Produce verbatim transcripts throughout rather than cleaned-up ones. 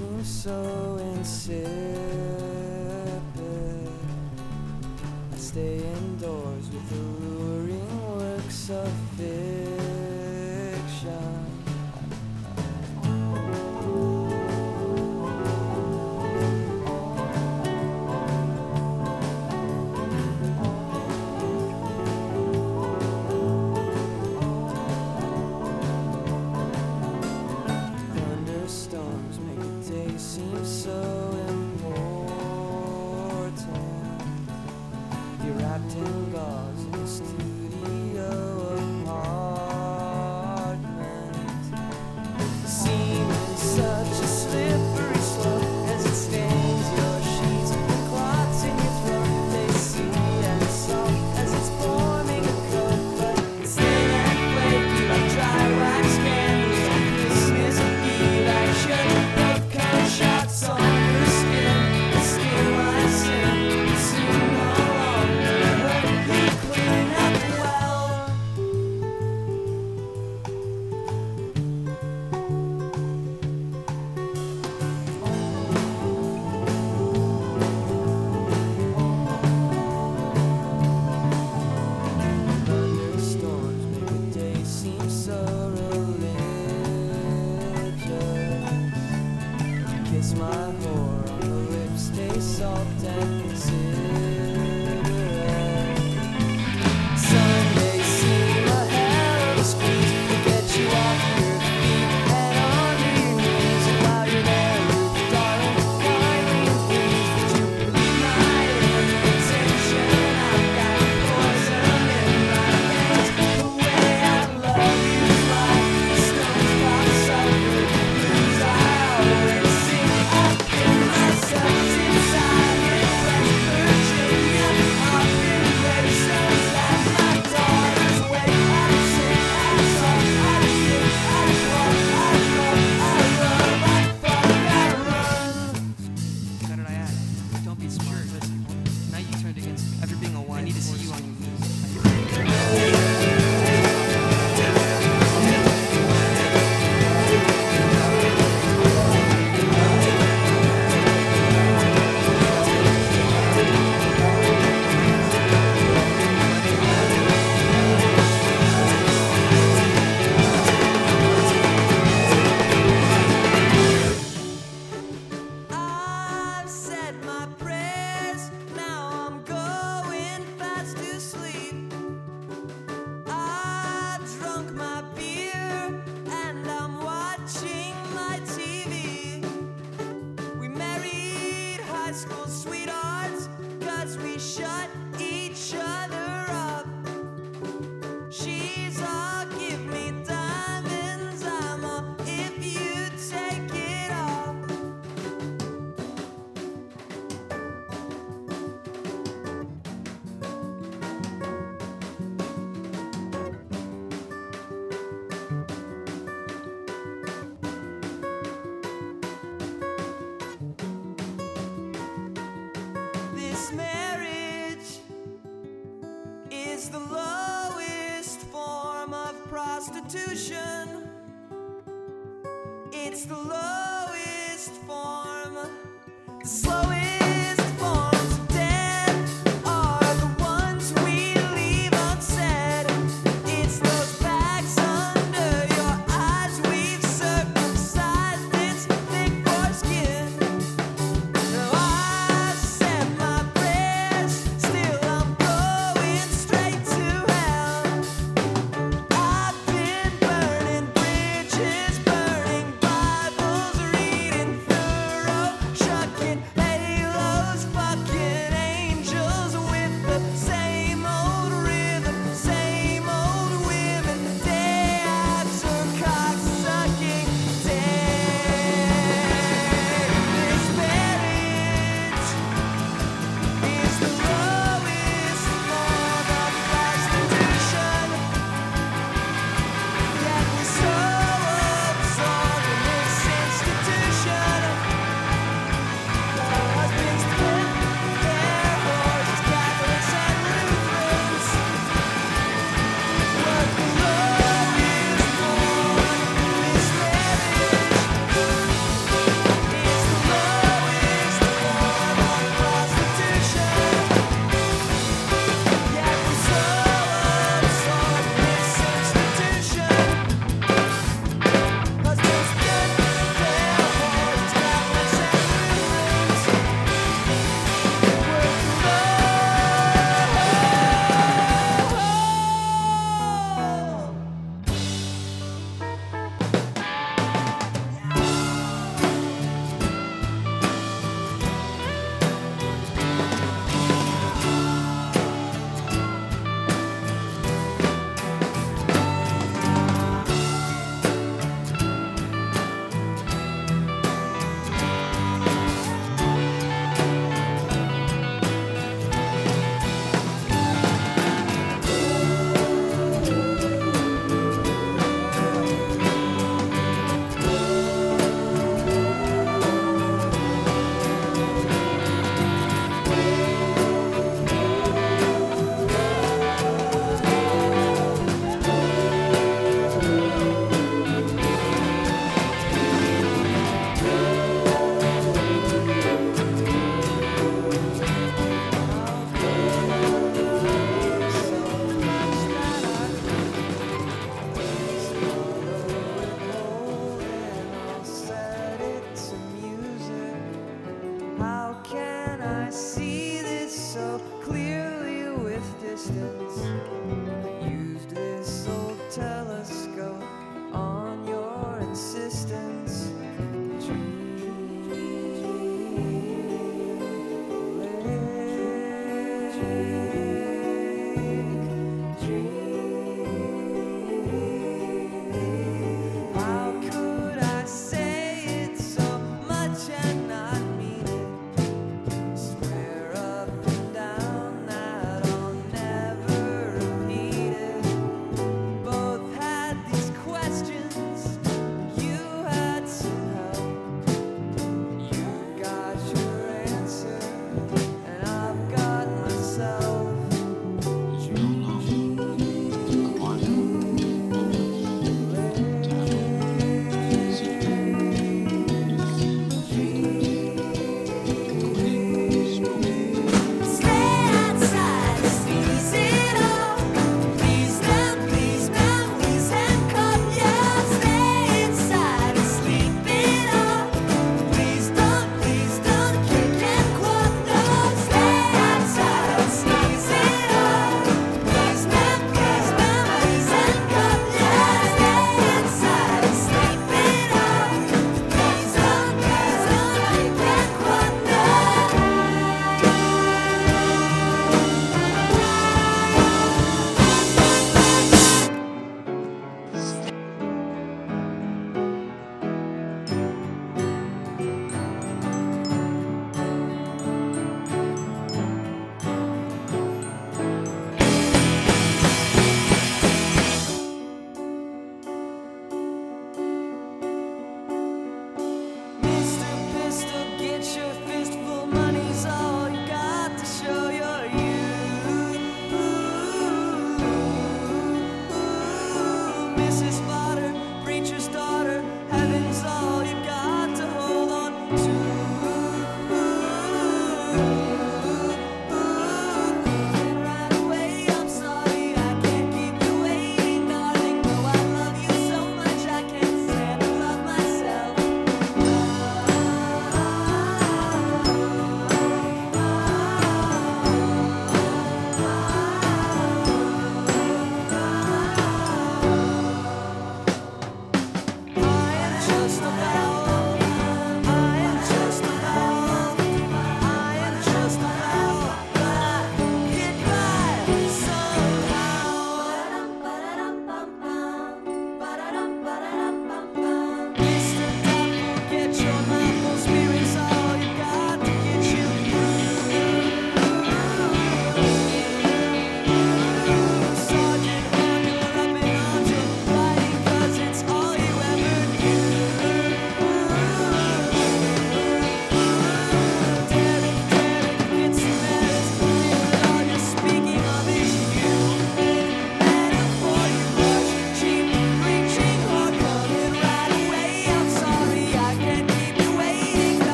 seems so insipid. I stay indoors with alluring works of fiction. Thunderstorms make a day seem so important. You're wrapped in gauze in a studio apartment. Seeming such a slippery slope as it stains your sheets and clots in your throat. They see and soft as it's forming a coat, but it's thin and flaky like dry wax candles on Christmas Eve. Action of gunshots on your skin, the skin lies in, soon no longer hurt. You clean up well. Thunderstorms make a day seem so religious. Kiss my whore on the lips, stay soft and considerate. Sunday seem a hell of a squeeze to get you off your feet and onto your knees. And while you're there, Ruth, darling, kindly and please, would you believe my invitation? I've got poison in my veins. The way I love you is like the stones pops up with the blues. I always sing. I feel myself inside in West Virginia. Up in places that my daughters wait. I sing, I talk, I think, I walk, I love, I love, I fuck, I run. How did I act? Don't be smart. Listen, now you turned against me. After being a whine, I need to see you on your knees. I've said my prayers, now I'm going fast to sleep. I've drunk my beer and I'm watching my T V. We married high school sweethearts 'cause we shut each other up. She's all give me diamonds, I'm all if you take it off. This marriage is the lowest form of prostitution. It's the lowest form. The slowest forms of death are the ones we leave unsaid. It's those bags under your eyes we've circumcised its thick foreskin. Now I've said my prayers, still I'm going straight to hell. I've been burning bridges, burning Bibles, reading thorough, shucking, hey, How can I see this so clearly with distance? I used this old telescope on your insistence. How could I say it so much and not mean it? Swear up and down that I'll never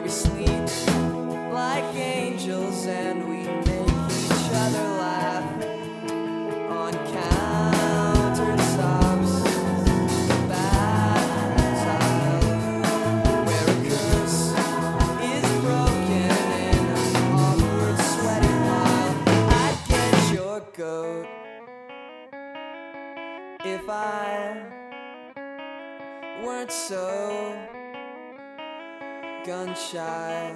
sleep like angels, and we make each other laugh on countertops, bathtub, where a curse is broken in an awkward sweaty pile. I'd get your goat if I weren't so gun shy.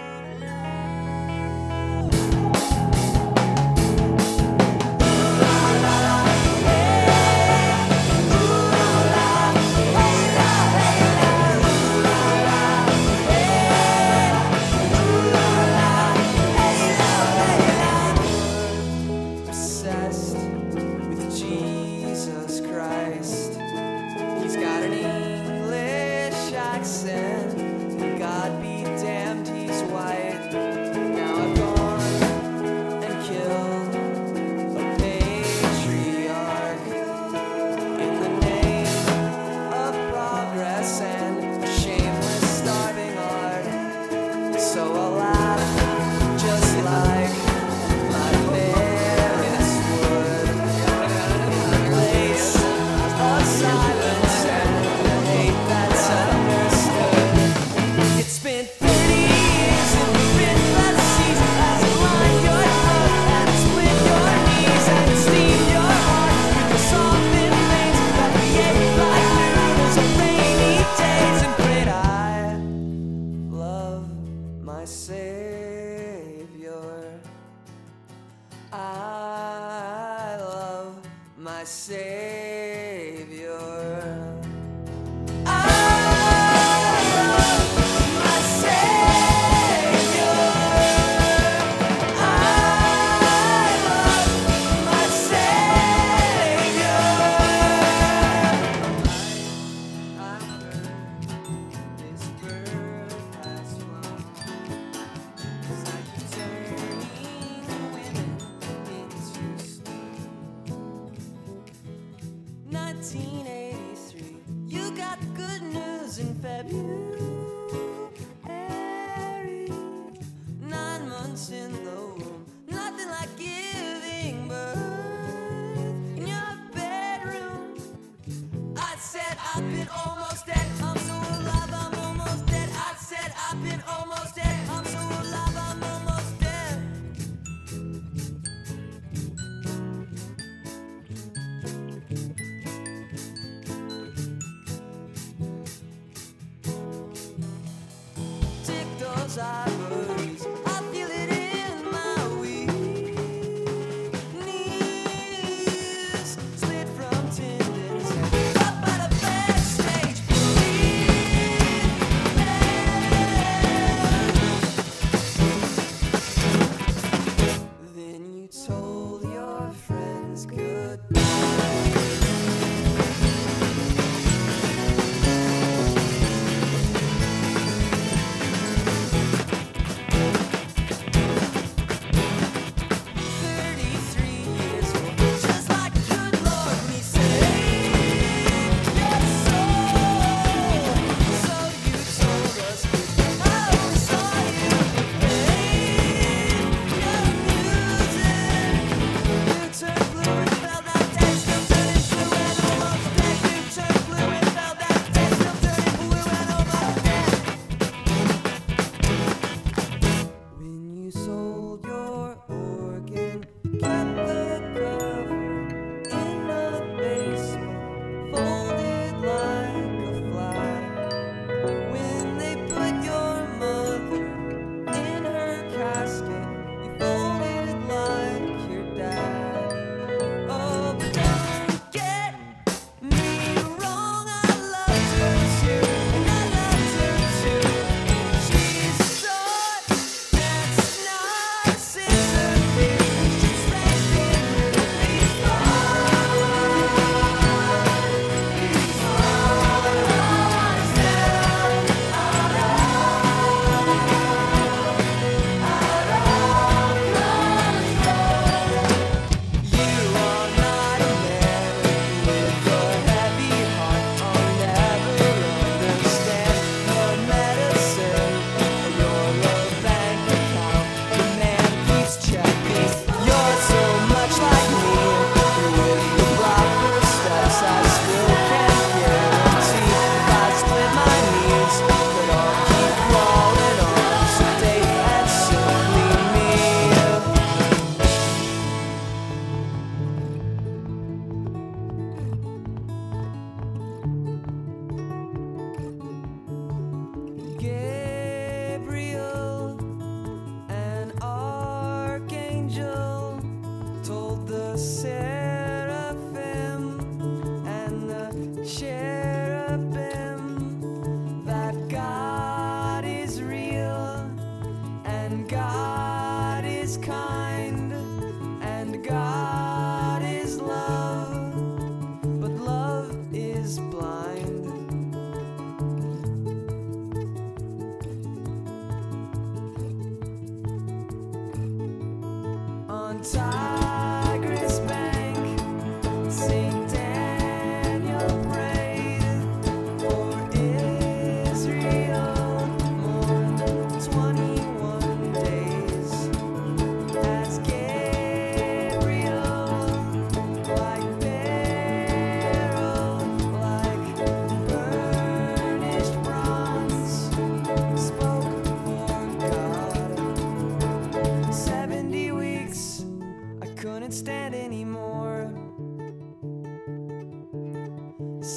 Obsessed with Jesus Christ. He's got an English accent. God be damned, he's white. Now I've gone and killed a patriarch in the name of progress and shameless starving art. So I'll laugh just like my parents would, in the place of silence and hate that's understood. It's been thirty years and we've been fantasies as you line your throat and split your knees and steam your heart with the softened veins that create like noodles on rainy days. And great, I love my Savior. I love my Savior. I love my Savior. I love my Savior. I've heard this bird has flown. It's like turning women into stone. nineteen eighty-three, you got good news in February. Nine months in the womb, nothing like giving birth in your bedroom. I said I've been almost dead, I'm so alive, I'm almost dead. I said I've been almost dead, I'm so alive, I'm almost dead. Tick those ivories, I feel it in my weak knees. Slid from tendons and up by the backstage. Then you told your friends goodbye.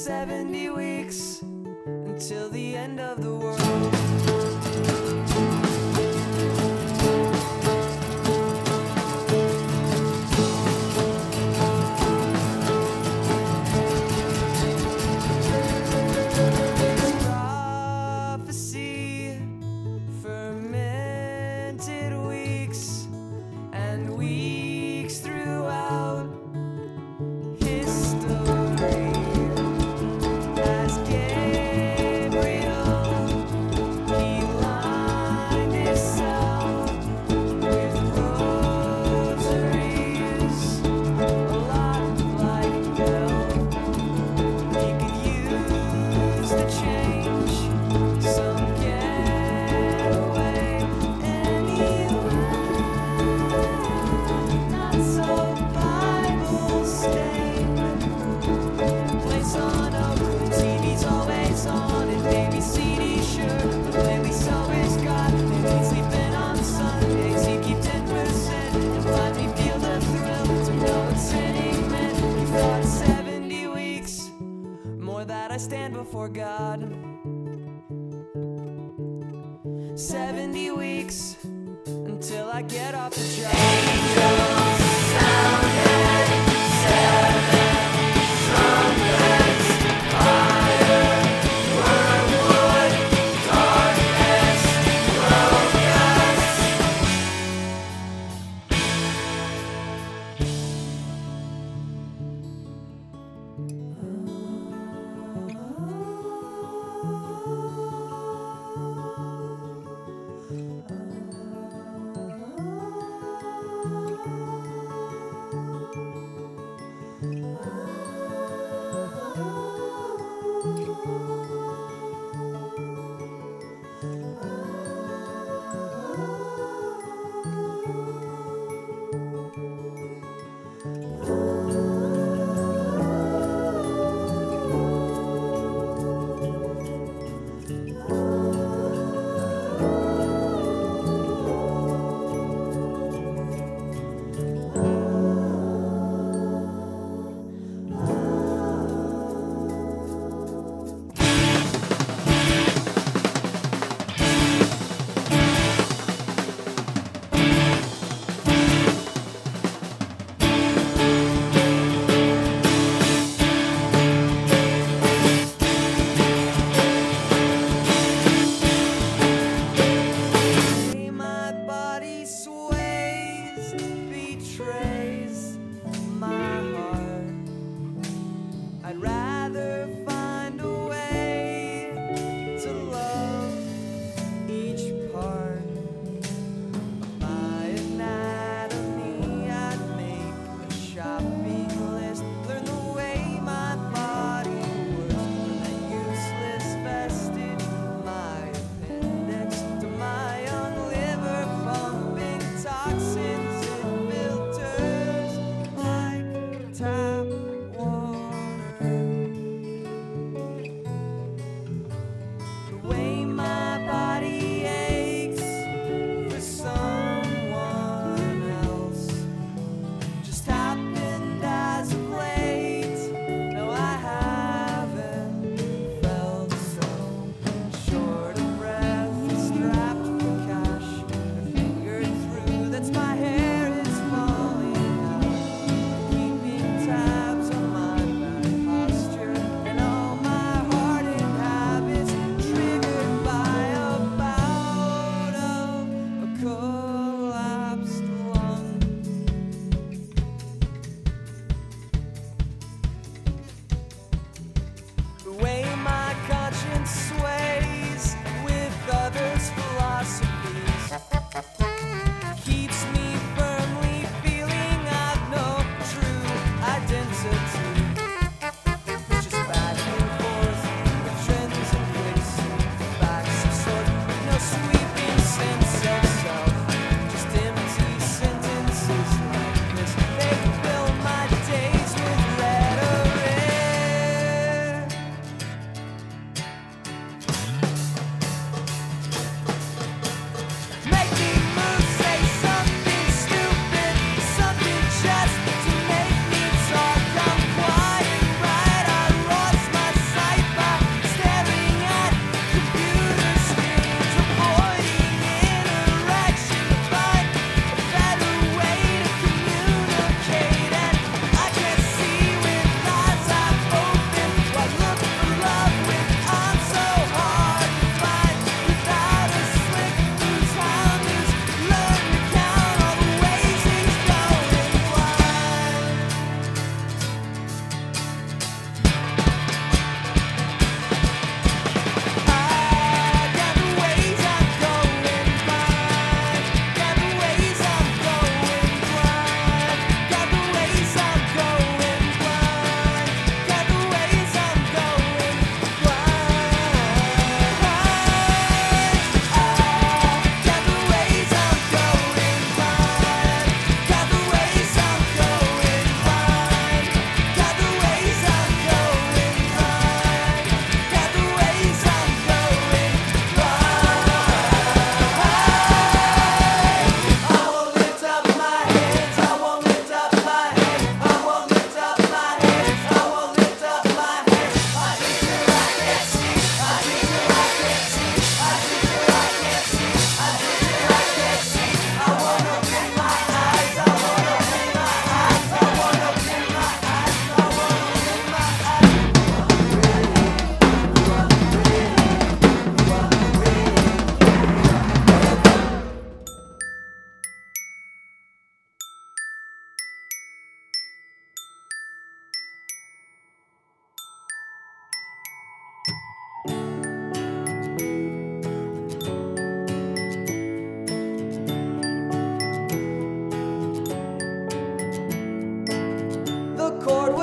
seventy weeks until the end of the world. Stand before God. seventy weeks until I get off the job. Angels sounded seven trumpets, fire, wormwood, darkness, broke us.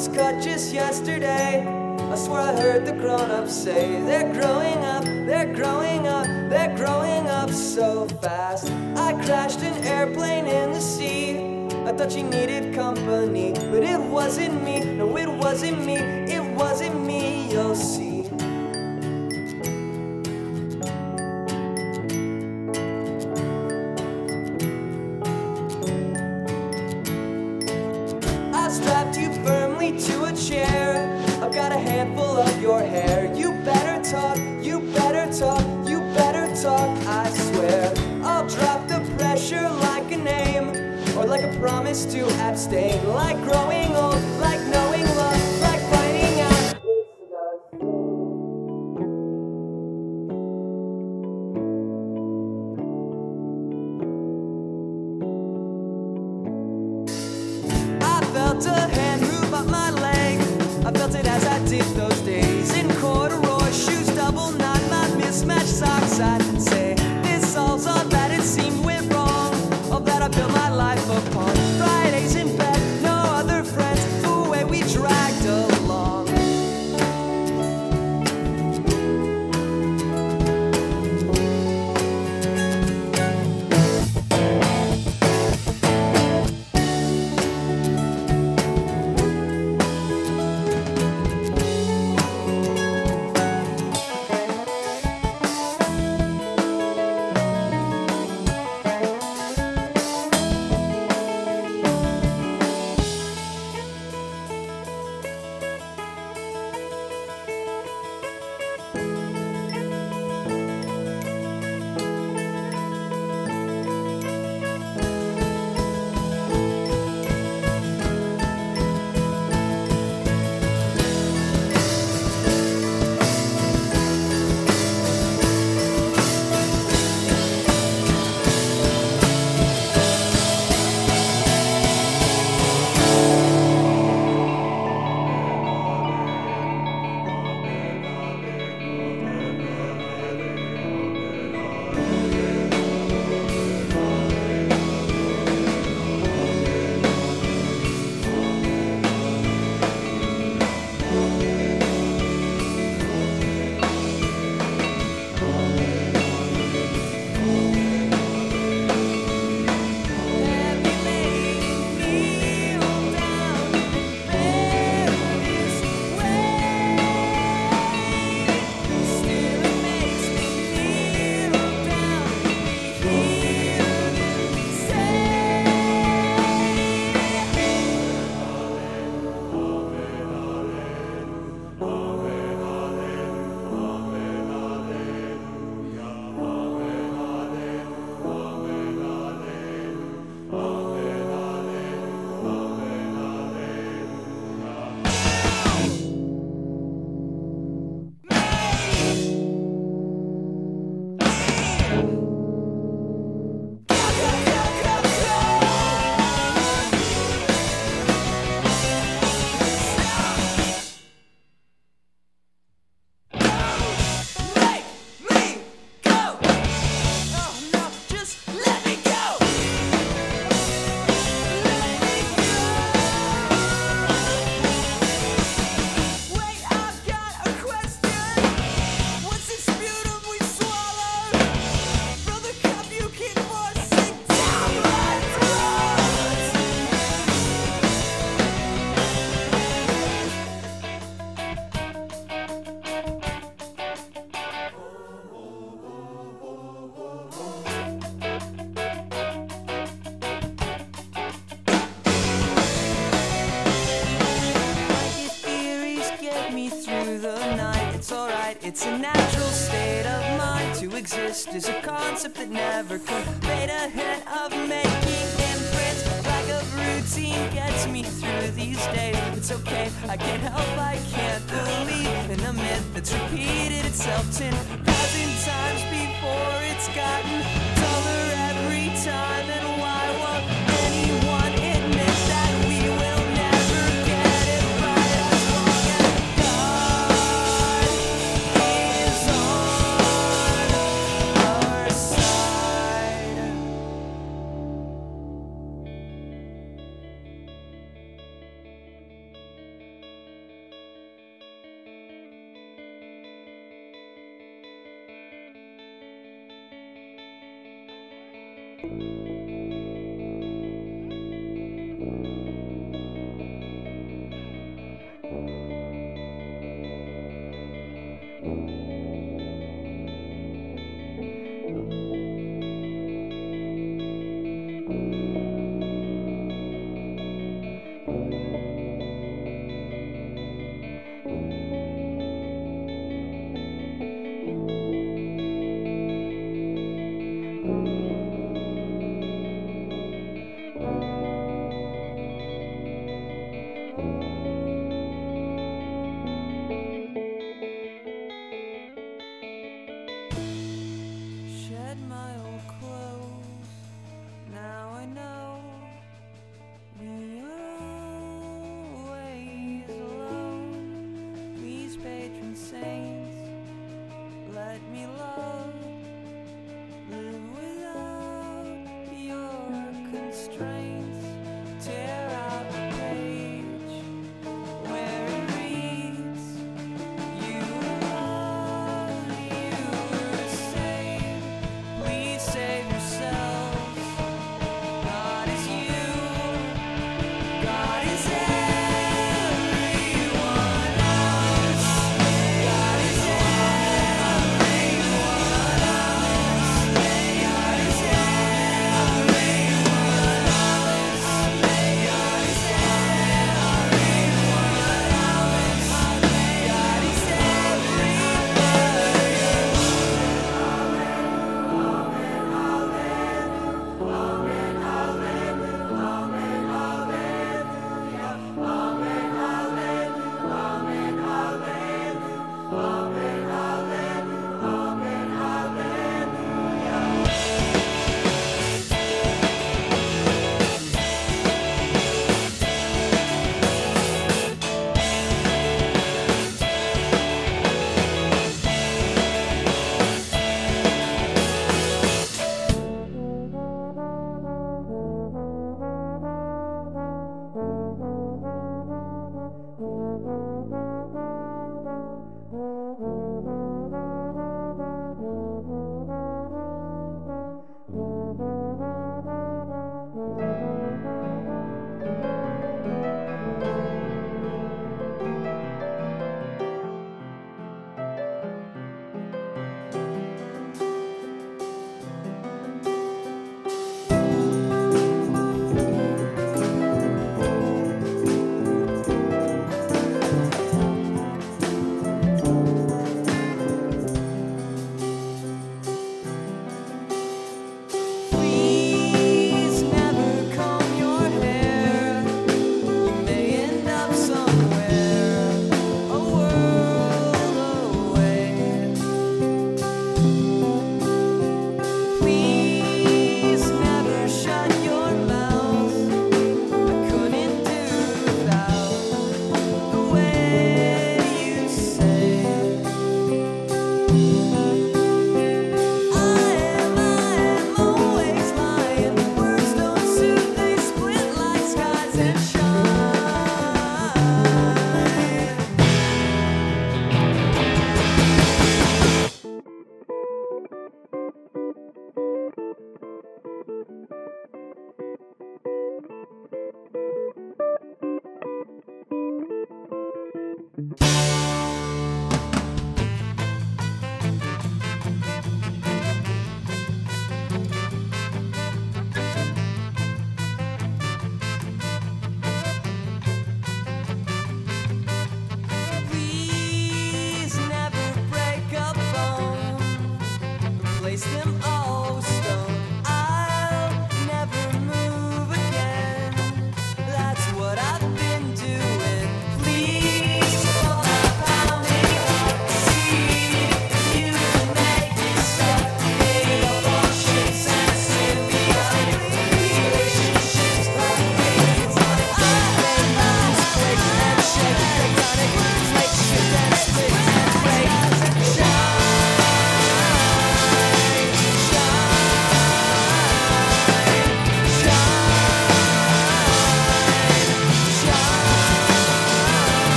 was cut just yesterday. I swear I heard the grown-ups say they're growing up, they're growing up, they're growing up so fast. I crashed an airplane in the sea. I thought she needed company, but it wasn't me. No, it wasn't me, it wasn't me, you'll see. I strapped you firmly to a chair. I've got a handful of your hair. You better talk, you better talk, you better talk, I swear. I'll drop the pressure like a name, or like a promise to abstain. Like growing old, like knowing love, like finding out it's love. I felt a hand move up my leg. I felt it as I did those days in corduroy shoes, double knot, my mismatched socks. I'd say this all's all that it seemed went wrong, all that I built my life upon. Fridays in bed, no other friends, the way we dragged along. It's a natural state of mind to exist is a concept that never conveyed a hint of making imprints. Lack of routine gets me through these days. It's okay, I can't help, I can't believe in a myth that's repeated itself ten thousand times before it's gotten duller every time. And why won't anyone admit that we will never get it right as long as God is on our side?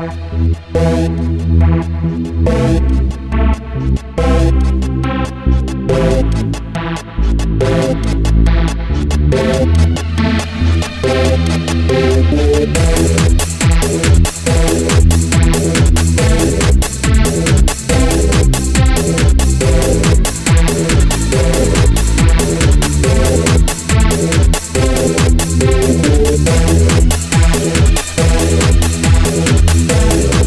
Thank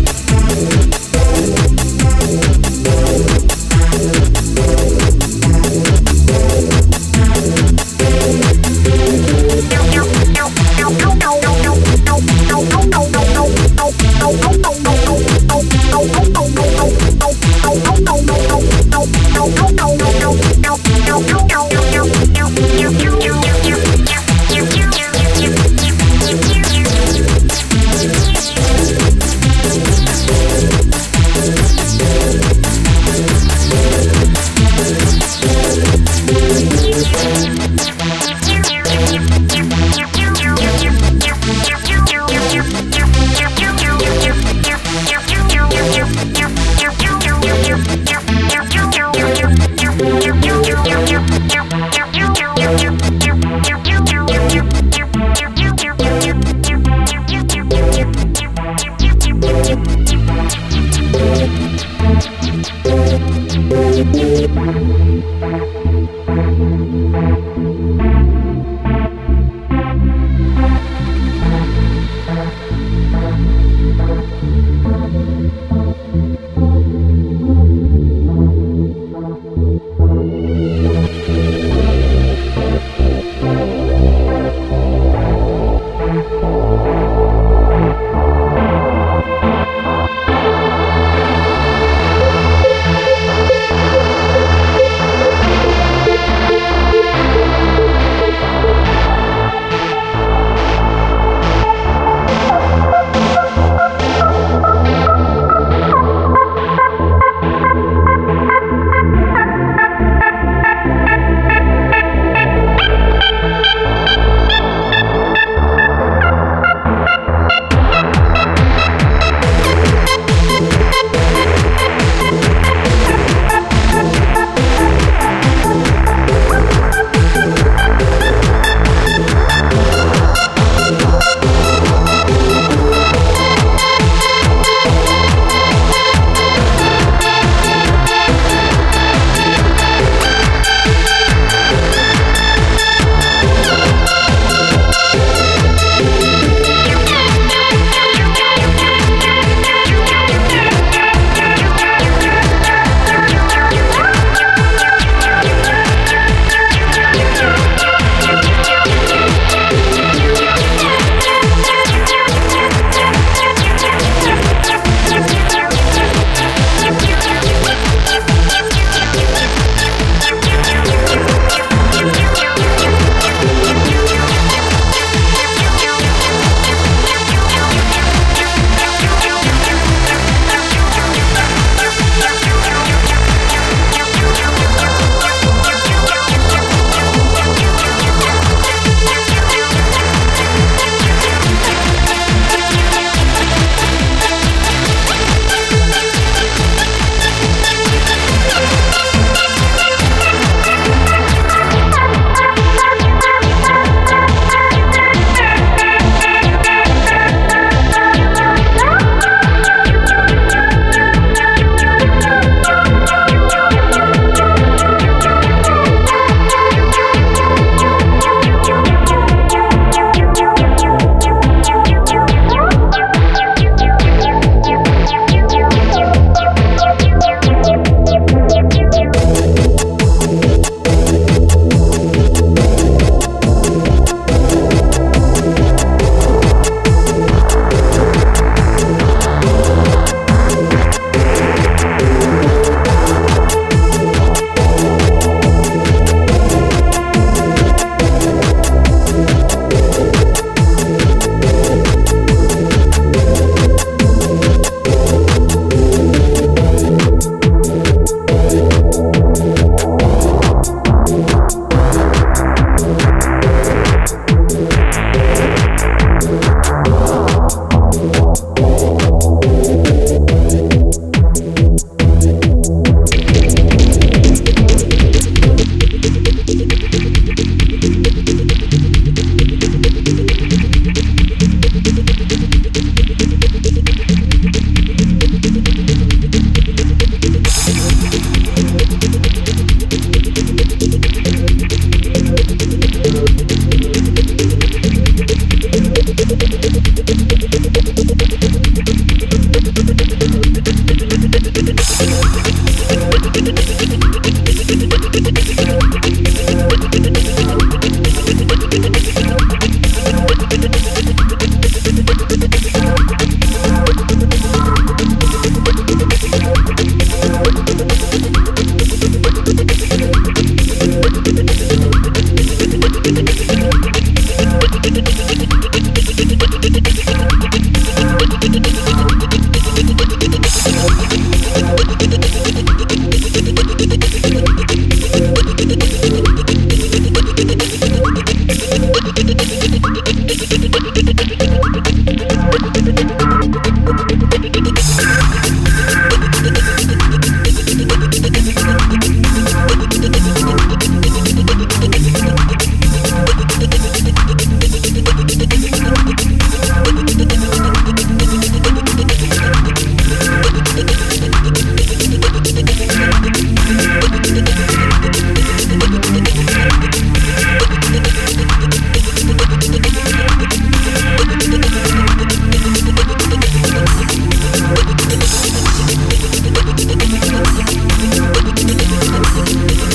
Thank